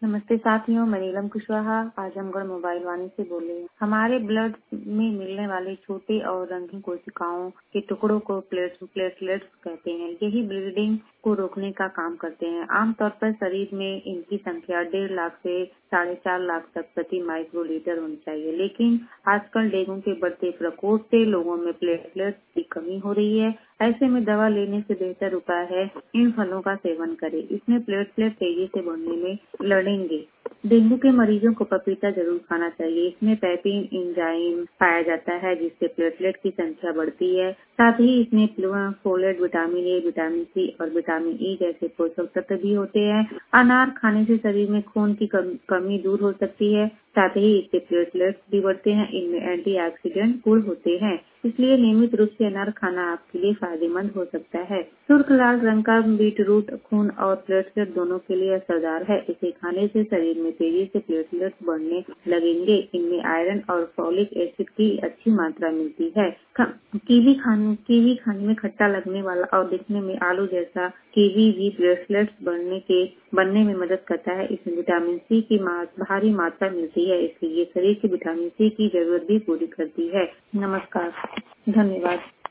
नमस्ते साथियों, मैं नीलम कुशवाहा आजमगढ़ मोबाइल वाणी से बोल रही हूँ। हमारे ब्लड में मिलने वाले छोटे और रंगीन कोशिकाओं के टुकड़ों को प्लेटलेट्स कहते हैं। यही ब्लीडिंग को रोकने का काम करते हैं। आमतौर पर शरीर में इनकी संख्या 1.5 लाख से 4.5 लाख तक प्रति माइक्रोलीटर होनी चाहिए, लेकिन आजकल डेंगू के बढ़ते प्रकोप से लोगों में प्लेटलेट्स की कमी हो रही है। ऐसे में दवा लेने से बेहतर उपाय है इन फलों का सेवन करें। इसमें प्लेटलेट तेजी से बढ़ने में लड़ेंगे। डेंगू के मरीजों को पपीता जरूर खाना चाहिए। इसमें पैपिन एंजाइम पाया जाता है, जिससे प्लेटलेट की संख्या बढ़ती है। साथ ही इसमें folate, vitamin A, vitamin C और विटामिन ई जैसे पोषक तत्व भी होते हैं। अनार खाने से शरीर में खून की कमी दूर हो सकती है। साथ ही इससे प्लेटलेट्स भी बढ़ते हैं। इनमें एंटीऑक्सीडेंट गुण होते हैं, इसलिए नियमित रूप से अनार खाना आपके लिए फायदेमंद हो सकता है। सुर्ख लाल रंग का बीटरूट खून और प्लेटलेट दोनों के लिए असरदार है। इसे खाने से शरीर में तेजी से प्लेटलेट्स बढ़ने लगेंगे। इनमें आयरन और फॉलिक एसिड की अच्छी मात्रा मिलती है। कीवी खाने में खट्टा लगने वाला और दिखने में आलू जैसा कीवी भी प्लेटलेट्स बनने में मदद करता है। इसमें विटामिन सी की भारी मात्रा मिलती है, इसलिए ये शरीर की विटामिन सी की जरूरत भी पूरी करती है। नमस्कार, धन्यवाद।